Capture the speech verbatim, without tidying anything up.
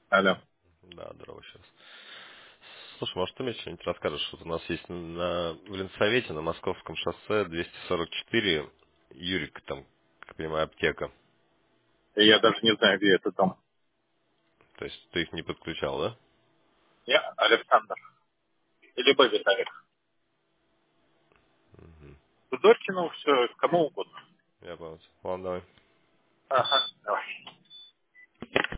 Алло. Да, здорово сейчас. Слушай, может, ты мне что-нибудь расскажешь? Вот у нас есть на, в Ленсовете на Московском шоссе двести сорок четыре Юрик, там, как я понимаю, аптека. Я даже не знаю, где это дом. То есть ты их не подключал, да? Я Александр. Или Б. Виталий. Доркину все, кому угодно. Я понял. Ладно, давай. Ага, давай.